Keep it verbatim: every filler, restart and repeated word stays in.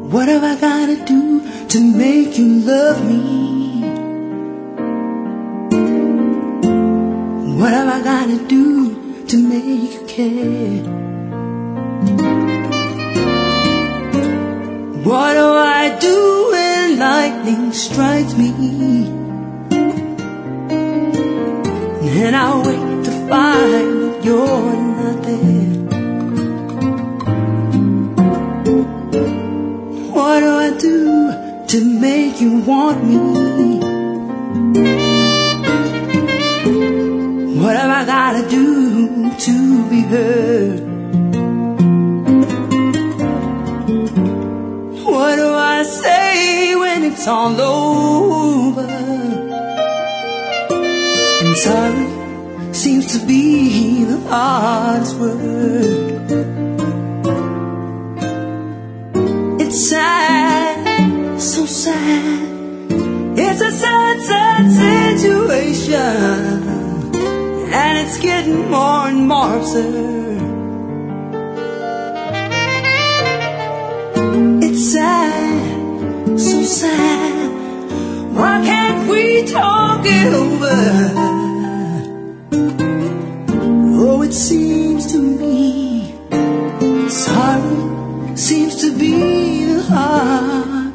What have I gotta do to make you love me? What have I gotta do to make you care? What do I do when lightning strikes me? And I wake to find that you're not there. What do I do to make you want me? What have I gotta do to be heard? What do I say when it's all over? And sorry seems to be the hardest word. It's sad, so sad. It's a sad, sad situation, and it's getting more and more absurd. It's sad, so sad. Why can't we talk it over? Oh, it seems to me sorry seems to be the hard